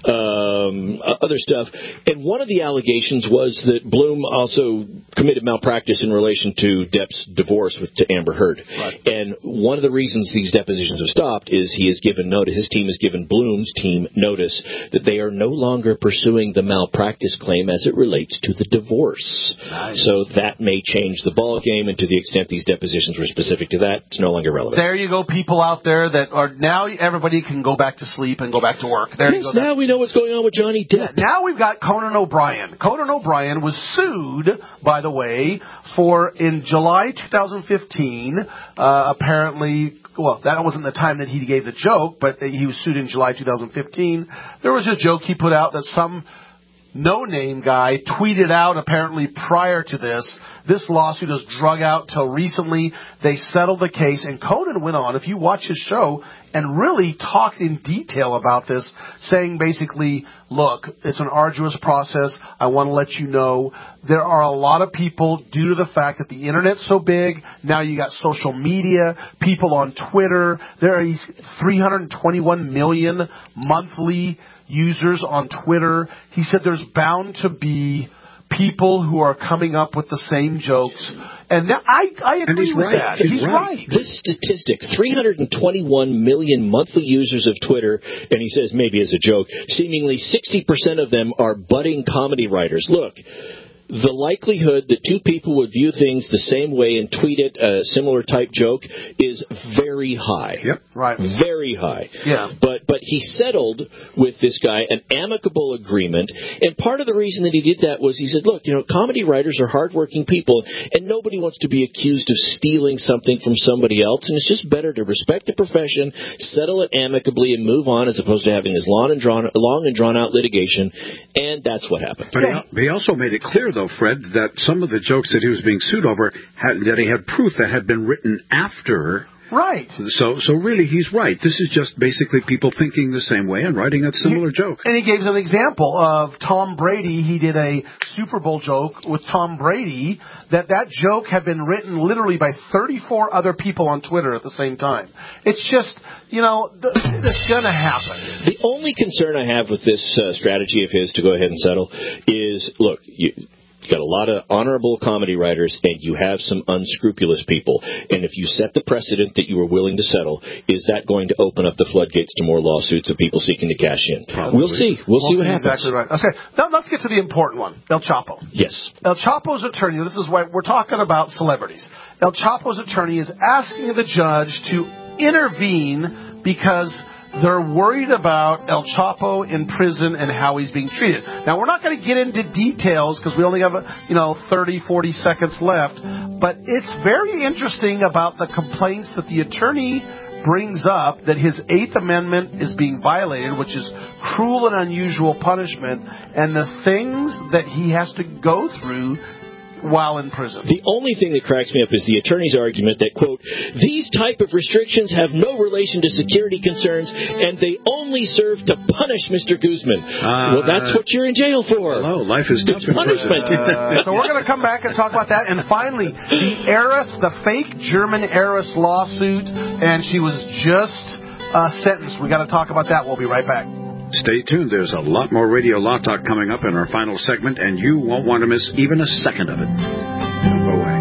um, other stuff. And one of the allegations was that Bloom also committed malpractice in relation to Depp's divorce with to Amber Heard. Right. And one of the reasons these depositions have stopped is he has given notice, his team has given Bloom's team notice that they are no longer pursuing the malpractice claim as it relates to the divorce. Nice. So that may change the ball game, and to the extent these depositions were specific to that, it's no longer relevant. There you go, people out there that are now everybody can go back to sleep and go back to work. There yes, you go. Now we know what's going on with Johnny Depp. Now we've got Conan O'Brien. Conan O'Brien was sued, by the way, for in July twenty fifteen, uh, apparently, well, that wasn't the time that he gave the joke, but he was sued in July twenty fifteen. There was a joke he put out that some no-name guy tweeted out apparently prior to this. This lawsuit was drug out till recently. They settled the case, and Conan went on, if you watch his show, and really talked in detail about this, saying basically, look, it's an arduous process. I want to let you know there are a lot of people, due to the fact that the Internet's so big, now you got social media, people on Twitter. There are these three hundred twenty-one million monthly users on Twitter. He said there's bound to be people who are coming up with the same jokes. And that, I, I agree with right. that. He's, he's right. right. This statistic, three hundred twenty-one million monthly users of Twitter, and he says maybe as a joke, seemingly sixty percent of them are budding comedy writers. Look, the likelihood that two people would view things the same way and tweet it a similar type joke is very high. Yep. Right. Very high. Yeah. But but he settled with this guy an amicable agreement, and part of the reason that he did that was he said, look, you know, comedy writers are hardworking people, and nobody wants to be accused of stealing something from somebody else, and it's just better to respect the profession, settle it amicably, and move on as opposed to having this long and drawn long and drawn out litigation, and that's what happened. But he, he also made it clear, though, Fred, that some of the jokes that he was being sued over, had, that he had proof that had been written after. Right. So so really, he's right. This is just basically people thinking the same way and writing a similar he, joke. And he gave an example of Tom Brady. He did a Super Bowl joke with Tom Brady that that joke had been written literally by thirty-four other people on Twitter at the same time. It's just, you know, th- it's going to happen. The only concern I have with this uh, strategy of his to go ahead and settle is, look, you... You've got a lot of honorable comedy writers, and you have some unscrupulous people. And if you set the precedent that you are willing to settle, is that going to open up the floodgates to more lawsuits of people seeking to cash in? Probably. We'll see. We'll, we'll see what see happens. Exactly right. Okay, now let's get to the important one, El Chapo. Yes. El Chapo's attorney, this is why we're talking about celebrities. El Chapo's attorney is asking the judge to intervene because they're worried about El Chapo in prison and how he's being treated. Now, we're not going to get into details because we only have, you know, thirty, forty seconds left. But it's very interesting about the complaints that the attorney brings up that his Eighth Amendment is being violated, which is cruel and unusual punishment, and the things that he has to go through while in prison. The only thing that cracks me up is the attorney's argument that, quote, these type of restrictions have no relation to security concerns, and they only serve to punish Mister Guzman. Uh, well, that's what you're in jail for. Hello, life is it's punishment. Uh, so we're going to come back and talk about that. And finally, the heiress, the fake German heiress lawsuit, and she was just uh, sentenced. We got to talk about that. We'll be right back. Stay tuned. There's a lot more Radio Law Talk coming up in our final segment, and you won't want to miss even a second of it. Don't go away.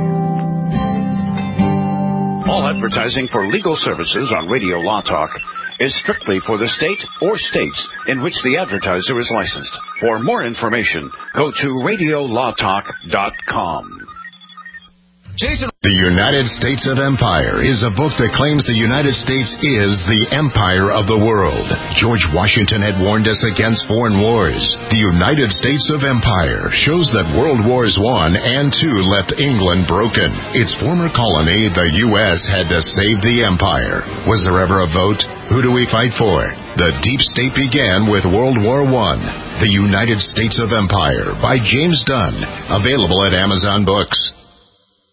All advertising for legal services on Radio Law Talk is strictly for the state or states in which the advertiser is licensed. For more information, go to radio law talk dot com. Jason. The United States of Empire is a book that claims the United States is the empire of the world. George Washington had warned us against foreign wars. The United States of Empire shows that World Wars One and Two left England broken. Its former colony, the U S, had to save the empire. Was there ever a vote? Who do we fight for? The deep state began with World War One. The United States of Empire by James Dunn. Available at Amazon Books.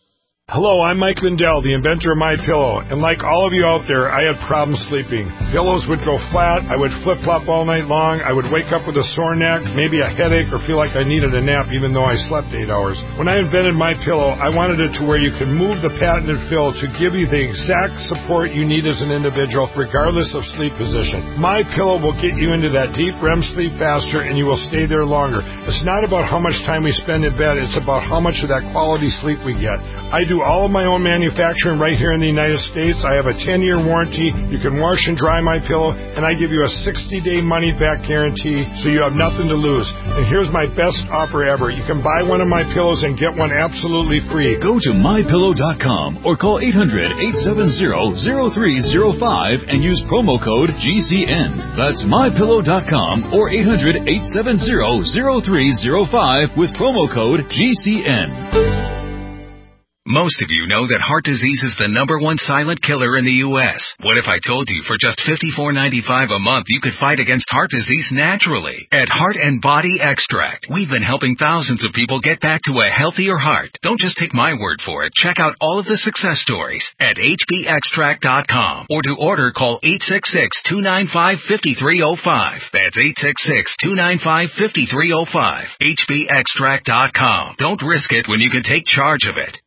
Hello, I'm Mike Lindell, the inventor of MyPillow, and like all of you out there, I had problems sleeping. Pillows would go flat, I would flip-flop all night long, I would wake up with a sore neck, maybe a headache, or feel like I needed a nap even though I slept eight hours. When I invented MyPillow, I wanted it to where you could move the patented fill to give you the exact support you need as an individual, regardless of sleep position. MyPillow will get you into that deep R E M sleep faster, and you will stay there longer. It's not about how much time we spend in bed, it's about how much of that quality sleep we get. I do all of my own manufacturing right here in the United States. I have a ten-year warranty. You can wash and dry my pillow, and I give you a sixty-day money-back guarantee, so you have nothing to lose. And here's my best offer ever. You can buy one of my pillows and get one absolutely free. Go to my pillow dot com or call eight hundred, eight seven zero, zero three zero five and use promo code G C N. That's my pillow dot com or eight hundred, eight seven zero, zero three zero five with promo code G C N. Most of you know that heart disease is the number one silent killer in the U S What if I told you for just fifty-four ninety-five a month you could fight against heart disease naturally? At Heart and Body Extract, we've been helping thousands of people get back to a healthier heart. Don't just take my word for it. Check out all of the success stories at H B extract dot com or to order call eight six six, two nine five, five three zero five. That's eight six six, two nine five, five three zero five. H B extract dot com. Don't risk it when you can take charge of it.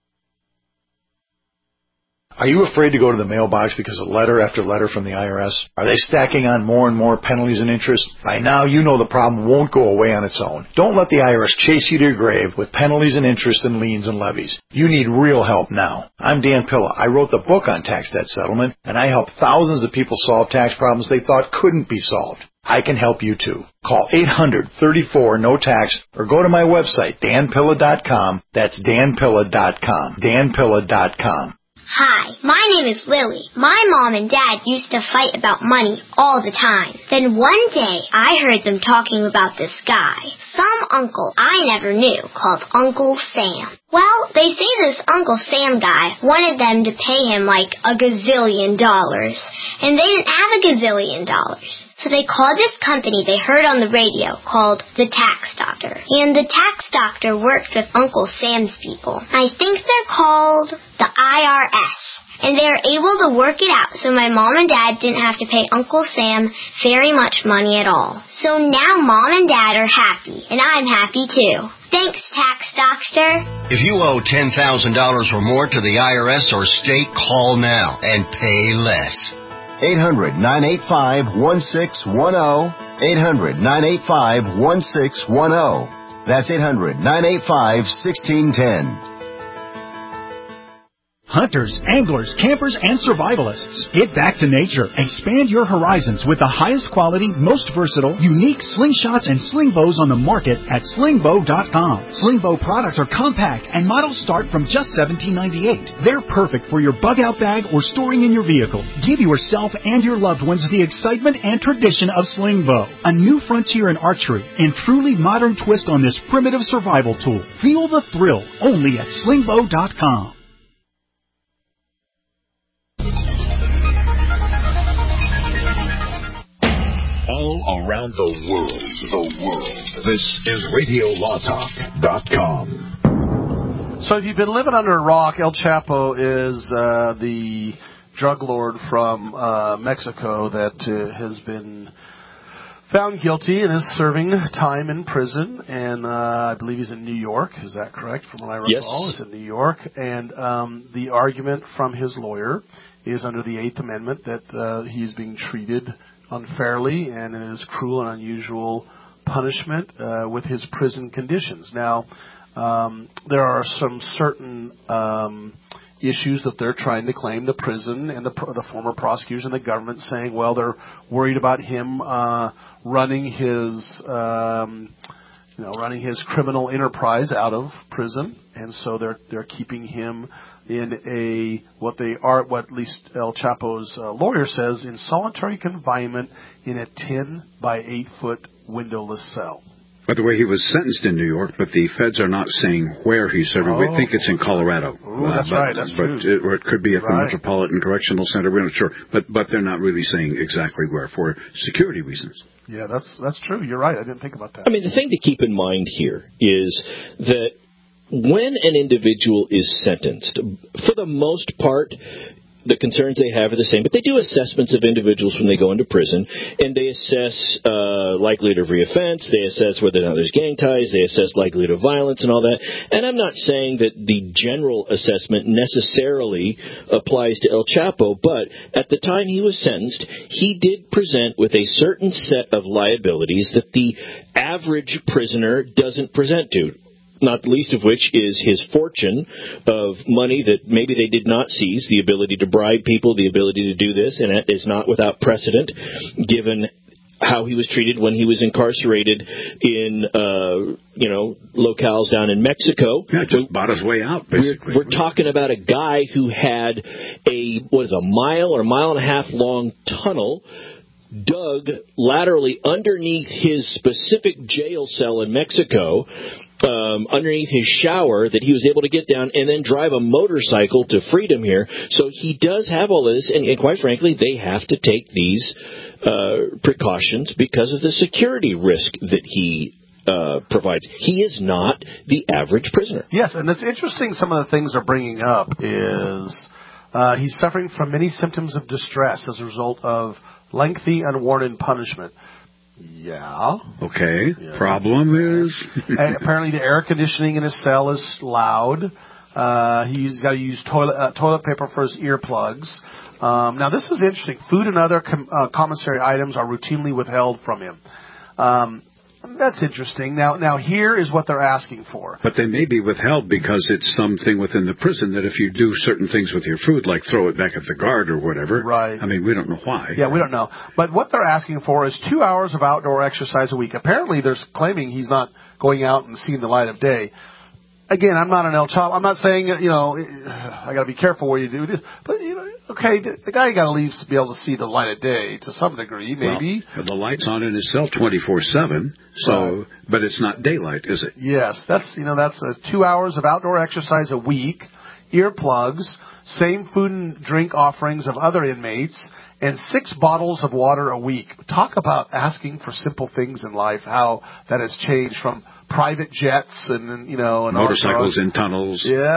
Are you afraid to go to the mailbox because of letter after letter from the I R S? Are they stacking on more and more penalties and interest? By now, you know the problem won't go away on its own. Don't let the I R S chase you to your grave with penalties and interest and liens and levies. You need real help now. I'm Dan Pilla. I wrote the book on tax debt settlement, and I help thousands of people solve tax problems they thought couldn't be solved. I can help you too. Call eight hundred, thirty-four, no tax or go to my website, dan pilla dot com. That's dan pilla dot com. dan pilla dot com. Hi, my name is Lily. My mom and dad used to fight about money all the time. Then one day, I heard them talking about this guy, some uncle I never knew, called Uncle Sam. Well, they say this Uncle Sam guy wanted them to pay him like a gazillion dollars, and they didn't have a gazillion dollars. So they called this company they heard on the radio called the Tax Doctor. And the Tax Doctor worked with Uncle Sam's people. I think they're called the I R S. And they were able to work it out so my mom and dad didn't have to pay Uncle Sam very much money at all. So now mom and dad are happy, and I'm happy too. Thanks, Tax Doctor. If you owe ten thousand dollars or more to the I R S or state, call now and pay less. eight hundred, nine eight five, one six one zero. eight hundred, nine eight five, one six one zero. That's eight hundred, nine eight five, one six one zero. Hunters, anglers, campers, and survivalists. Get back to nature. Expand your horizons with the highest quality, most versatile, unique slingshots and sling bows on the market at sling bow dot com. Sling bow products are compact and models start from just seventeen ninety-eight. They're perfect for your bug out bag or storing in your vehicle. Give yourself and your loved ones the excitement and tradition of sling bow. A new frontier in archery and truly modern twist on this primitive survival tool. Feel the thrill only at sling bow dot com. All around the world, the world. This is radio law talk dot com. So if you've been living under a rock, El Chapo is uh, the drug lord from uh, Mexico that uh, has been found guilty and is serving time in prison. And uh, I believe he's in New York. Is that correct from what I recall? Yes. It's in New York. And um, the argument from his lawyer is under the Eighth Amendment that uh, he's being treated unfairly and it is cruel and unusual punishment uh, with his prison conditions. Now, um, there are some certain um, issues that they're trying to claim. The prison and the, the former prosecutors and the government saying, well, they're worried about him uh, running his, um, you know, running his criminal enterprise out of prison, and so they're they're keeping him in a what they are what at least El Chapo's uh, lawyer says in solitary confinement in a ten by eight foot windowless cell. By the way, he was sentenced in New York, but the feds are not saying where he's serving. Oh. We think it's in Colorado. Ooh, that's uh, but, right. That's but true. It, or it could be at the right. Metropolitan Correctional Center. We're not sure, but but they're not really saying exactly where for security reasons. Yeah, that's that's true. You're right. I didn't think about that. I mean, the thing to keep in mind here is that when an individual is sentenced, for the most part, the concerns they have are the same, but they do assessments of individuals when they go into prison, and they assess uh, likelihood of reoffense, they assess whether or not there's gang ties, they assess likelihood of violence and all that. And I'm not saying that the general assessment necessarily applies to El Chapo, but at the time he was sentenced, he did present with a certain set of liabilities that the average prisoner doesn't present to. Not the least of which is his fortune of money that maybe they did not seize, the ability to bribe people, the ability to do this, and it is not without precedent, given how he was treated when he was incarcerated in, uh, you know, locales down in Mexico. Yeah, just bought his way out, basically. We're, we're talking about a guy who had a, what is a mile or mile and a half long tunnel dug laterally underneath his specific jail cell in Mexico, um, underneath his shower, that he was able to get down and then drive a motorcycle to freedom here. So he does have all this, and, and quite frankly, they have to take these uh, precautions because of the security risk that he uh, provides. He is not the average prisoner. Yes, and it's interesting, some of the things they're bringing up is uh, he's suffering from many symptoms of distress as a result of lengthy, unwarranted punishment. Yeah. Okay. Yeah. Problem is? And apparently the air conditioning in his cell is loud. Uh, he's got to use toilet uh, toilet paper for his earplugs. Um, now, this is interesting. Food and other com- uh, commissary items are routinely withheld from him. Um, that's interesting. Now, now here is what they're asking for. But they may be withheld because it's something within the prison that if you do certain things with your food, like throw it back at the guard or whatever. Right. I mean, we don't know why. Yeah, we don't know. But what they're asking for is two hours of outdoor exercise a week. Apparently, they're claiming he's not going out and seeing the light of day. Again, I'm not an El Chapo. I'm not saying, you know, I got to be careful where you do this. But, you know, okay, the guy got to leave to be able to see the light of day to some degree, maybe. Well, the light's on in his cell twenty-four seven, so, right. But it's not daylight, is it? Yes, that's, you know, that's uh, two hours of outdoor exercise a week, earplugs, same food and drink offerings of other inmates, and six bottles of water a week. Talk about asking for simple things in life, how that has changed from private jets and, you know, and motorcycles in tunnels. Yeah.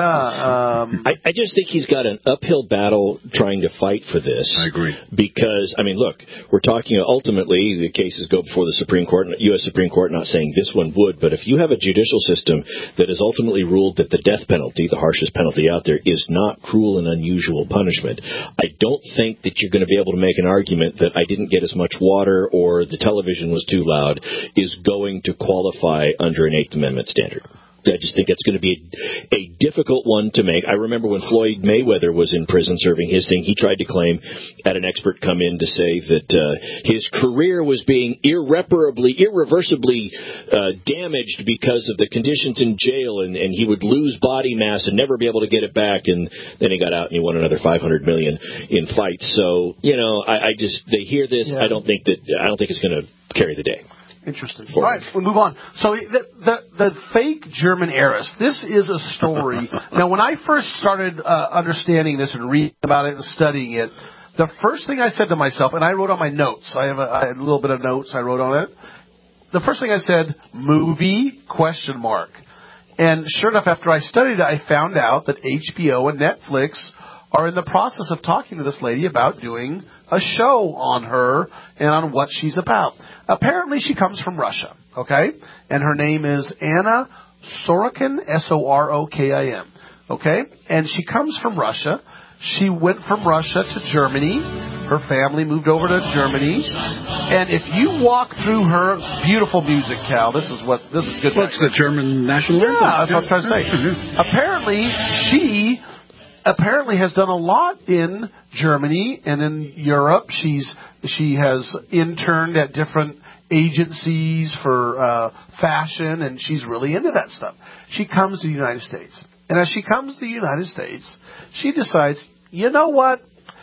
Um, I, I just think he's got an uphill battle trying to fight for this. I agree. Because, I mean, look, we're talking ultimately the cases go before the Supreme Court, U S Supreme Court, not saying this one would, but if you have a judicial system that has ultimately ruled that the death penalty, the harshest penalty out there, is not cruel and unusual punishment, I don't think that you're going to be able to make an argument that I didn't get as much water or the television was too loud is going to qualify under an Eighth Amendment standard. I just think it's going to be a, a difficult one to make. I remember when Floyd Mayweather was in prison serving his thing, he tried to claim, had an expert come in to say that uh, his career was being irreparably, irreversibly uh, damaged because of the conditions in jail, and, and he would lose body mass and never be able to get it back, and then he got out and he won another five hundred million dollars in fights. So, you know, I, I just, they hear this, yeah. I don't think that, I don't think it's going to carry the day. Interesting. All right, we'll move on. So the, the the fake German heiress. This is a story. Now, when I first started uh, understanding this and reading about it and studying it, the first thing I said to myself, and I wrote on my notes. I have a, I had a little bit of notes I wrote on it. The first thing I said, movie question mark. And sure enough, after I studied it, I found out that H B O and Netflix are in the process of talking to this lady about doing a show on her and on what she's about. Apparently, she comes from Russia, okay? And her name is Anna Sorokin, S O R O K I M, okay? And she comes from Russia. She went from Russia to Germany. Her family moved over to Germany. And if you walk through her beautiful music, Cal, this is what, this is good. What's the German national anthem? Yeah, that's what I'm trying to say. Apparently, she... apparently has done a lot in Germany and in Europe. She's she has interned at different agencies for uh, fashion, and she's really into that stuff. She comes to the United States. And as she comes to the United States, she decides, you know what?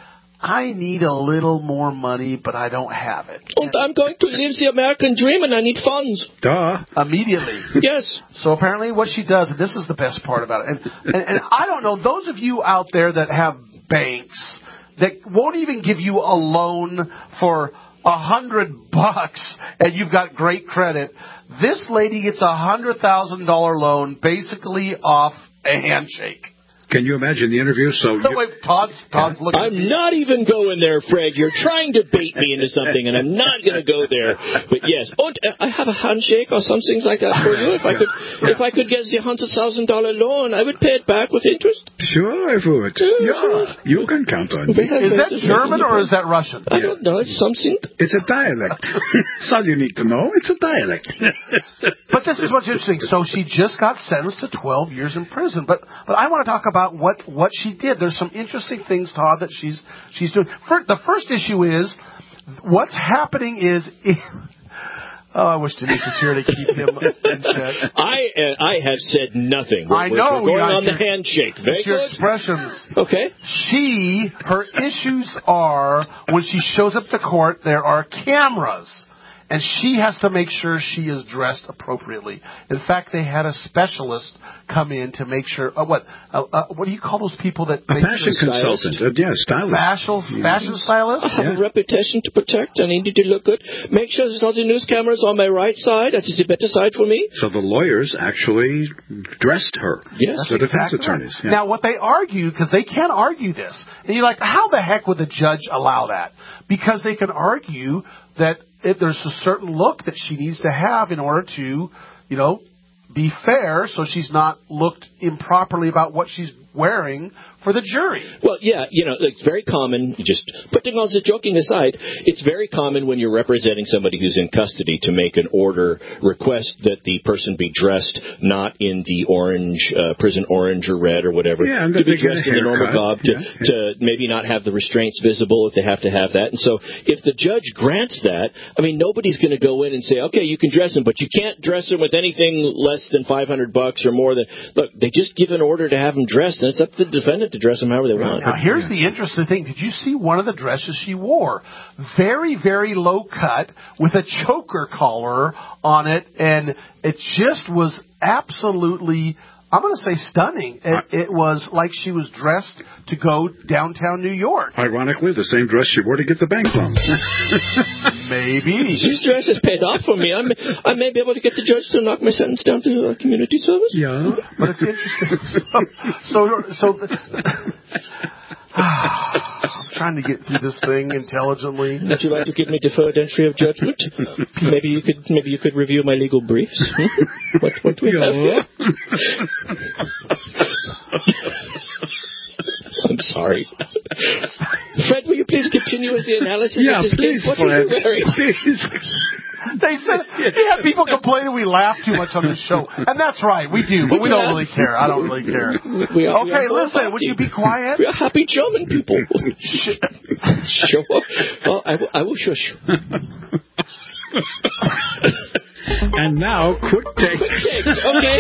I need a little more money, but I don't have it. And I'm going to live the American dream, and I need funds. Duh. Immediately. Yes. So apparently what she does, and this is the best part about it, and, and, and I don't know, those of you out there that have banks that won't even give you a loan for a hundred bucks and you've got great credit. This lady gets a hundred thousand dollar loan basically off a handshake. Can you imagine the interview? So no, wait, Todd's, Todd's looking. I'm not even going there, Fred. You're trying to bait me into something, and I'm not going to go there. But yes, oh, I have a handshake or some things like that for you. If I could, yeah. if I could get the hundred thousand dollar loan, I would pay it back with interest. Sure, I would. Yeah, you can count on me. Is that German or is that Russian? I don't know. It's something. It's a dialect. It's all you need to know. It's a dialect. But this is what's interesting. So she just got sentenced to twelve years in prison. But but I want to talk about. About what, what she did. There's some interesting things, Todd, that she's she's doing. For, the first issue is what's happening is. Oh, I wish Denise was here to keep him in check. I uh, I have said nothing. We're, I know. We're going on your, the handshake. Very your good. expressions. Okay. She, her issues are when she shows up to court, there are cameras. And she has to make sure she is dressed appropriately. In fact, they had a specialist come in to make sure. Uh, what? Uh, uh, what do you call those people that? A make fashion sure consultant. Uh, yeah, stylist. Fashion, fashion stylist. I have yeah. a reputation to protect. I need to look good. Make sure there's not the news cameras on my right side. That is the better side for me. So the lawyers actually dressed her. Yes, the defense exactly attorneys. Right. Yeah. Now, what they argue, because they can't argue this, and you're like, how the heck would the judge allow that? Because they can argue that. It, there's a certain look that she needs to have in order to, you know, be fair, so she's not looked improperly about what she's wearing for the jury. Well, yeah, you know, it's very common, just putting all the joking aside, it's very common when you're representing somebody who's in custody to make an order, request that the person be dressed not in the orange, uh, prison orange or red or whatever, yeah, to be dressed in the normal garb, to, yeah, yeah. to maybe not have the restraints visible if they have to have that. And so if the judge grants that, I mean, nobody's going to go in and say, okay, you can dress him, but you can't dress him with anything less than five hundred bucks or more than, look, they just give an order to have him dressed, and it's up to the defendant to dress him however they want. Now, here's the interesting thing. Did you see one of the dresses she wore? Very, very low cut with a choker collar on it, and it just was absolutely, I'm going to say stunning. It, it was like she was dressed to go downtown New York. Ironically, the same dress she wore to get the bank loan. Maybe. This dress is paid off for me. I'm, I may be able to get the judge to knock my sentence down to uh, community service. Yeah. But it's interesting. So, so, so the, I'm trying to get through this thing intelligently. Would you like to give me deferred entry of judgment? Maybe you could, maybe you could review my legal briefs. Hmm? What, what do we have here? I'm sorry. Fred, will you please continue with the analysis yeah, of this please, case? What Fred. was you wearing? Please. They said they have people complaining we laugh too much on this show, and that's right, we do, but we don't really care. I don't really care. We are, okay, we are listen, would you be quiet? We are happy German people. Sure. Well, I will, I will shush. And now, quick takes. Quick takes, okay.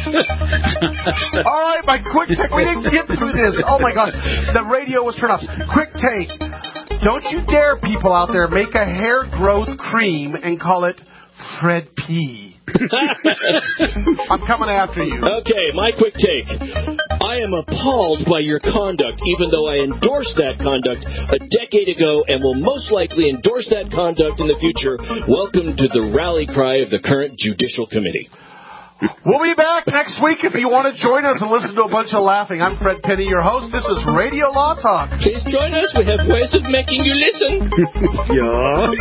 All right, my quick take. We didn't get through this. Oh, my gosh. The radio was turned off. Quick take. Don't you dare, people out there, make a hair growth cream and call it Fred P. I'm coming after you. Okay, my quick take. I am appalled by your conduct, even though I endorsed that conduct a decade ago and will most likely endorse that conduct in the future. Welcome to the rally cry of the current Judicial Committee. We'll be back next week if you want to join us and listen to a bunch of laughing. I'm Fred Penny, your host. This is Radio Law Talk. Please join us. We have ways of making you listen. Yeah.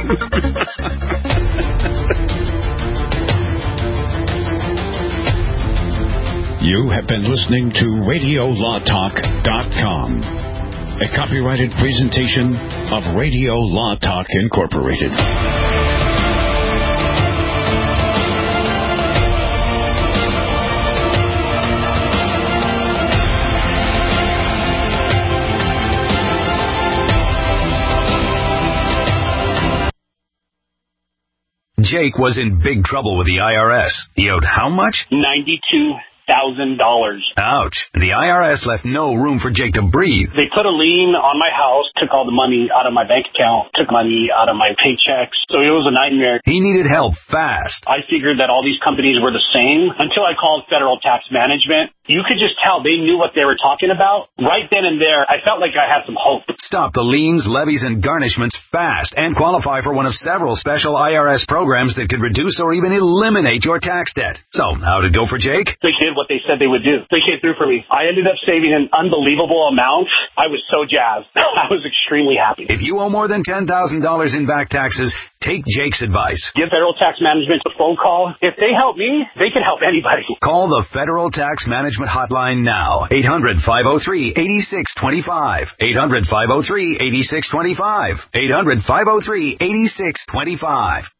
You have been listening to radio law talk dot com, a copyrighted presentation of Radio Law Talk Incorporated. Jake was in big trouble with the I R S. He owed how much? ninety-two thousand dollars. Ouch. The I R S left no room for Jake to breathe. They put a lien on my house, took all the money out of my bank account, took money out of my paychecks. So it was a nightmare. He needed help fast. I figured that all these companies were the same until I called Federal Tax Management. You could just tell they knew what they were talking about. Right then and there, I felt like I had some hope. Stop the liens, levies, and garnishments fast and qualify for one of several special I R S programs that could reduce or even eliminate your tax debt. So, how'd it go for Jake? They did what they said they would do. They came through for me. I ended up saving an unbelievable amount. I was so jazzed. I was extremely happy. If you owe more than ten thousand dollars in back taxes, take Jake's advice. Give Federal Tax Management a phone call. If they help me, they can help anybody. Call the Federal Tax Management Hotline now. eight hundred, five oh three, eight six two five. eight hundred, five oh three, eight six two five. eight hundred, five oh three, eight six two five.